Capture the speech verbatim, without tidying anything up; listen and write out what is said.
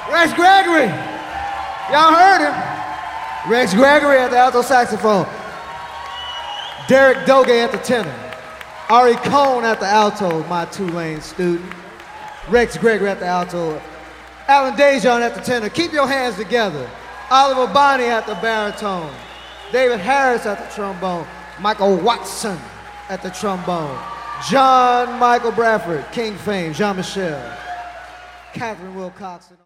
Rex Gregory. Y'all heard him. Rex Gregory at the alto saxophone. Derek Doge at the tenor. Ari Cohn at the alto, my Tulane student. Rex Gregory at the alto. Alan Dejon at the tenor. Keep your hands together. Oliver Bonnie at the baritone. David Harris at the trombone. Michael Watson at the trombone. John Michael Bradford, King Fame. Jean-Michel. Catherine Wilcox.